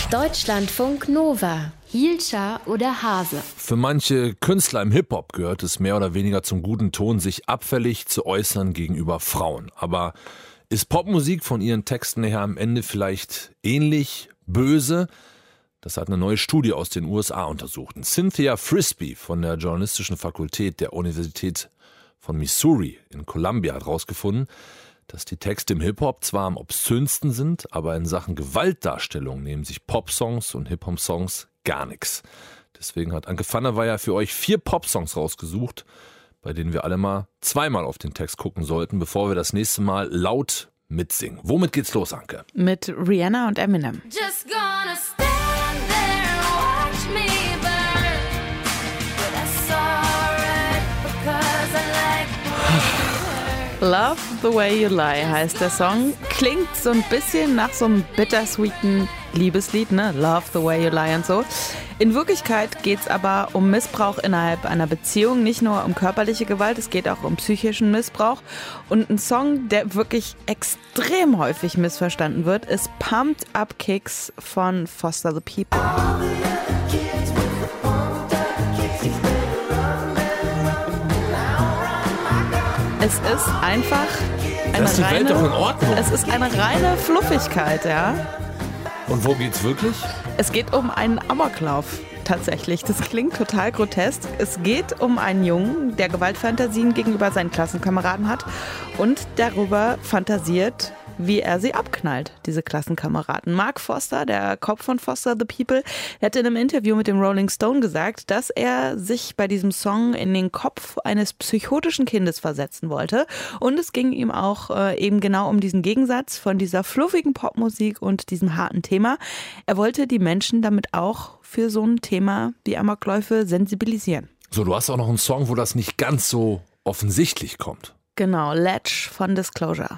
Deutschlandfunk Nova. Hielscher oder Hase? Für manche Künstler im Hip-Hop gehört es mehr oder weniger zum guten Ton, sich abfällig zu äußern gegenüber Frauen. Aber ist Popmusik von ihren Texten her am Ende vielleicht ähnlich böse? Das hat eine neue Studie aus den USA untersucht. Cynthia Frisbee von der Journalistischen Fakultät der Universität von Missouri in Columbia hat herausgefunden, dass die Texte im Hip-Hop zwar am obszönsten sind, aber in Sachen Gewaltdarstellung nehmen sich Pop-Songs und Hip-Hop-Songs gar nichts. Deswegen hat Anke van der Weyer für euch 4 Pop-Songs rausgesucht, bei denen wir alle mal zweimal auf den Text gucken sollten, bevor wir das nächste Mal laut mitsingen. Womit geht's los, Anke? Mit Rihanna und Eminem. Just gonna stand there and watch me burn. But that's alright because I like Love the Way You Lie heißt der Song. Klingt so ein bisschen nach so einem bittersweeten Liebeslied, ne? Love the Way You Lie und so. In Wirklichkeit geht es aber um Missbrauch innerhalb einer Beziehung, nicht nur um körperliche Gewalt, es geht auch um psychischen Missbrauch. Und ein Song, der wirklich extrem häufig missverstanden wird, ist Pumped Up Kicks von Foster the People. Es ist einfach Das ist die Welt doch in Ordnung. Es ist eine reine Fluffigkeit, ja. Und wo geht's wirklich? Es geht um einen Amoklauf, tatsächlich. Das klingt total grotesk. Es geht um einen Jungen, der Gewaltfantasien gegenüber seinen Klassenkameraden hat und darüber fantasiert, wie er sie abknallt, diese Klassenkameraden. Mark Foster, der Kopf von Foster the People, hat in einem Interview mit dem Rolling Stone gesagt, dass er sich bei diesem Song in den Kopf eines psychotischen Kindes versetzen wollte. Und es ging ihm auch eben genau um diesen Gegensatz von dieser fluffigen Popmusik und diesem harten Thema. Er wollte die Menschen damit auch für so ein Thema wie Amokläufe sensibilisieren. So, du hast auch noch einen Song, wo das nicht ganz so offensichtlich kommt. Genau, Ledge von Disclosure.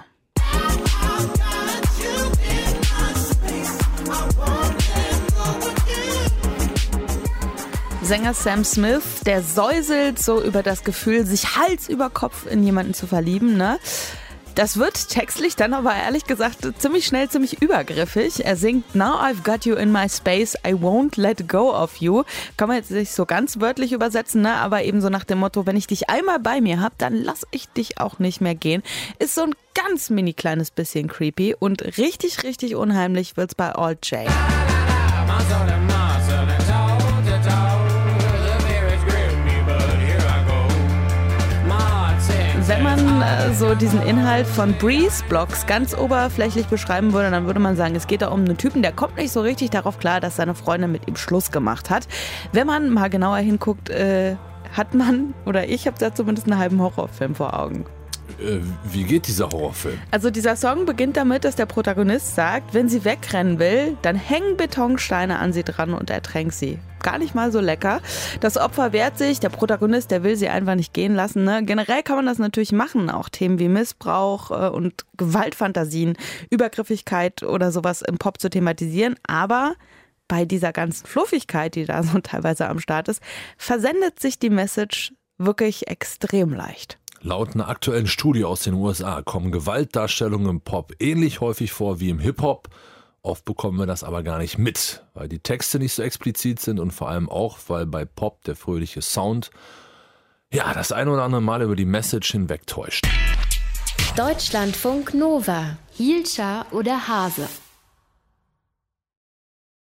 Sänger Sam Smith, der säuselt so über das Gefühl, sich Hals über Kopf in jemanden zu verlieben, ne? Das wird textlich dann aber ehrlich gesagt ziemlich schnell ziemlich übergriffig. Er singt Now I've got you in my space, I won't let go of you. Kann man jetzt nicht so ganz wörtlich übersetzen, ne? Aber eben so nach dem Motto, wenn ich dich einmal bei mir habe, dann lass ich dich auch nicht mehr gehen. Ist so ein ganz mini kleines bisschen creepy und richtig, richtig unheimlich wird's bei Alt J. Wenn man so diesen Inhalt von Breeze Blocks ganz oberflächlich beschreiben würde, dann würde man sagen, es geht da um einen Typen, der kommt nicht so richtig darauf klar, dass seine Freundin mit ihm Schluss gemacht hat. Wenn man mal genauer hinguckt, hat man, oder ich habe da zumindest einen halben Horrorfilm vor Augen. Wie geht dieser Horrorfilm? Also dieser Song beginnt damit, dass der Protagonist sagt, wenn sie wegrennen will, dann hängen Betonsteine an sie dran und ertränkt sie. Gar nicht mal so lecker. Das Opfer wehrt sich, der Protagonist, der will sie einfach nicht gehen lassen. Ne? Generell kann man das natürlich machen, auch Themen wie Missbrauch und Gewaltfantasien, Übergriffigkeit oder sowas im Pop zu thematisieren. Aber bei dieser ganzen Fluffigkeit, die da so teilweise am Start ist, versendet sich die Message wirklich extrem leicht. Laut einer aktuellen Studie aus den USA kommen Gewaltdarstellungen im Pop ähnlich häufig vor wie im Hip-Hop. Oft bekommen wir das aber gar nicht mit, weil die Texte nicht so explizit sind und vor allem auch, weil bei Pop der fröhliche Sound das ein oder andere Mal über die Message hinwegtäuscht. Deutschlandfunk Nova. Hielscher oder Hase?